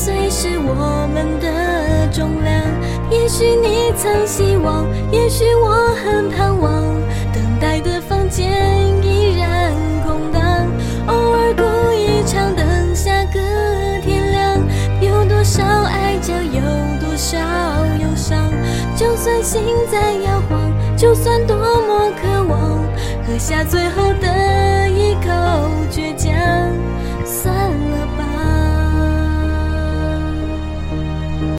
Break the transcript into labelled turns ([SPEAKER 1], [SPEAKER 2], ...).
[SPEAKER 1] 随是我们的重量。也许你曾希望，也许我很盼望，等待的房间依然空荡。偶尔故意长等下个天亮，有多少爱就有多少忧伤。就算心在摇晃，就算多么渴望，喝下最后的